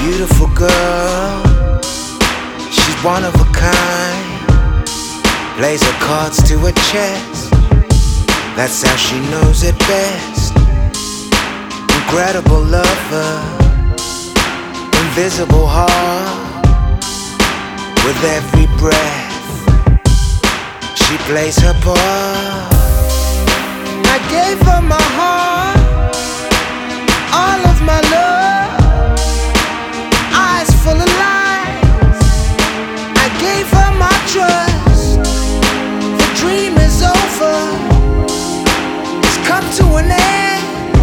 beautiful girl, she's one of a kind. Plays her cards to her chest, that's how she knows it best. Incredible lover, invisible heart. With every breath, she plays her part. I gave her my heart, all of my love, eyes full of lies. I gave her my trust, the dream is over, it's come to an end.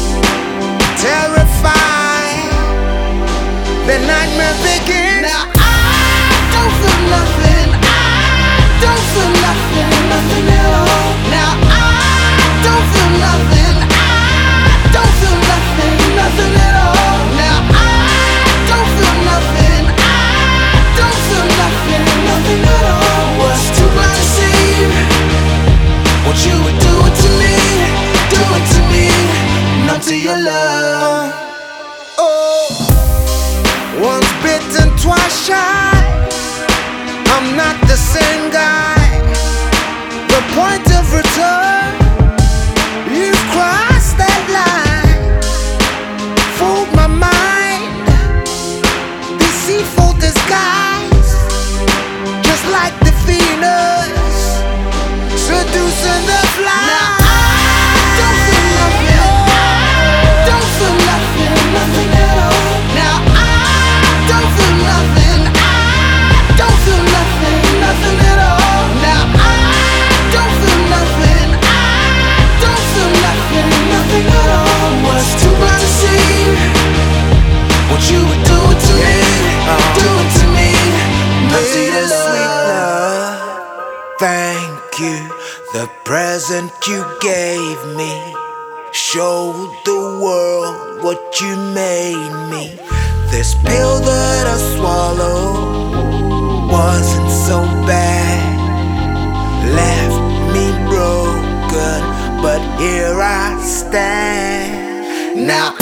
Terrified, the nightmare begins. Now I don't feel nothing, I don't feel nothing, nothing at all. Now I don't feel nothing, I don't feel nothing, nothing at all. Now I don't feel nothing, I don't feel nothing, nothing at all. Was too blind to see what you would do it to me, do it to me, numb to your love. Oh, once bitten, twice shy. I'm not the same guy. The point of return, you've crossed that line. Fooled my mind, deceitful disguise. Just like the Venus, seducing the fly. Now I don't feel nothing, I don't feel nothing, nothing at all. Now I don't feel nothing, I don't feel nothing, nothing at all. Now I don't feel nothing, I don't feel nothing, nothing at all. Was too blind to see what you would do it to me, do it to me, not to your love. Thank you, the present you gave me showed the world what you made me. This pill that I swallowed wasn't so bad, left me broken, but here I stand. Now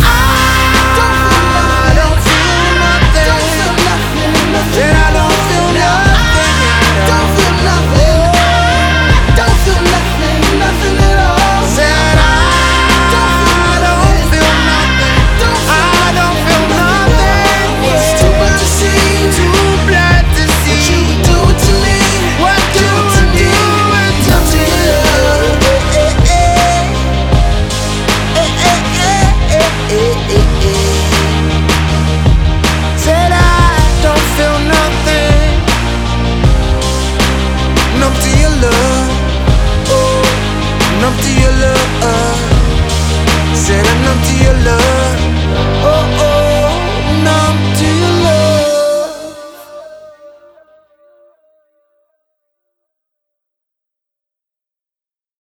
I don't feel nothing, don't feel nothing, nothing. And I don't feel nothing, don't feel nothing, don't feel nothing, nothing at all. Said I don't feel nothing, I don't feel nothing. Was too blind to see, too blind to see what you would do it to me, what you would do it to me. Said I don't feel nothing, numb to your love, oh, numb to your love.